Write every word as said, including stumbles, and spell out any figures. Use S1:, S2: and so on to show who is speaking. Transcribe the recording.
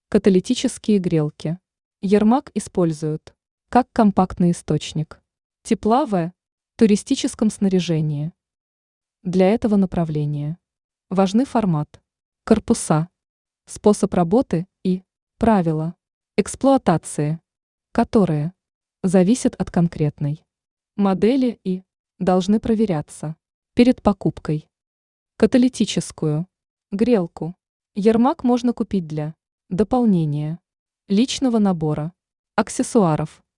S1: Каталитические грелки. Ермак используют как компактный источник тепла в туристическом снаряжении. Для этого направления важны формат, корпуса, способ работы и правила эксплуатации, которые зависят от конкретной модели и должны проверяться перед покупкой. Каталитическую грелку. Ермак можно купить для дополнения личного набора аксессуаров.